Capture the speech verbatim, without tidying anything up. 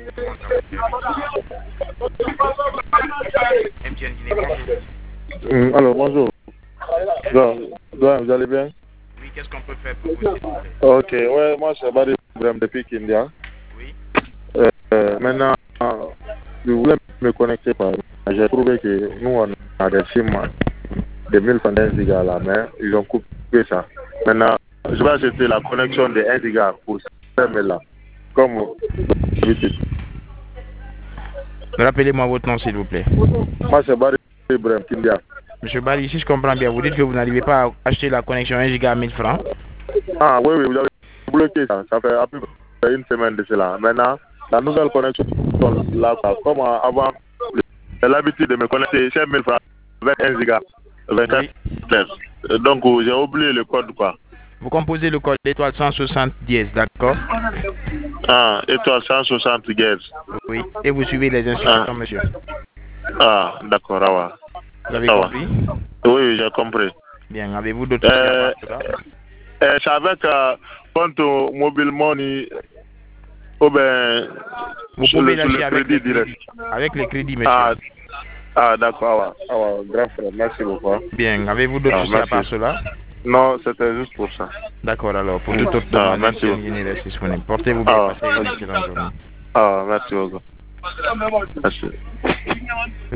M T N Guinée, bonjour. Hum, alors, bonjour. Donc, donc, vous allez bien? Oui, qu'est-ce qu'on peut faire pour vous, s'il vous plaît? Ok, ouais, moi, c'est Barry Ibrahim depuis Kindia. Oui. Euh, euh, maintenant, je voulais me connecter par. J'ai trouvé que nous, on a des films de mille francs d'un giga là, mais ils ont coupé ça. Maintenant, je vais acheter la connexion de un giga pour ce là. Comme d'habitude. Rappelez-moi votre nom, s'il vous plaît. Moi, c'est Barry Ibrahim Kindia. Monsieur Bali, si je comprends bien, vous dites que vous n'arrivez pas à acheter la connexion un giga à mille francs. Ah oui, oui, vous avez bloqué ça. Ça fait à peu près une semaine de cela. Maintenant, la nouvelle connexion, là, comme avant, j'ai l'habitude de me connecter cinq mille francs avec un giga, vingt-quatre oui. Donc, j'ai oublié le code, quoi. Vous composez le code étoile cent soixante dièse, d'accord? Ah, étoile cent soixante dièse. Oui, et vous suivez les instructions, ah. monsieur. Ah, d'accord, ah ouais. Vous avez ah compris? Ouais. Oui, j'ai compris. Bien, avez-vous d'autres questions euh, à part cela? euh, C'est avec euh, compte mobile money, ou bien vous sur pouvez le, sur le avec crédit les direct. crédits. Avec les crédits, monsieur. Ah, ah d'accord, ah, ouais. ah, ouais. Grand frère, merci beaucoup. Bien, avez-vous d'autres questions à part cela? Non, c'était juste pour ça. D'accord, alors, pour toute autre ah, demande, merci beaucoup. reste disponible. Portez-vous bien, ah, passez une excellente journée. Ah, merci beaucoup. Merci.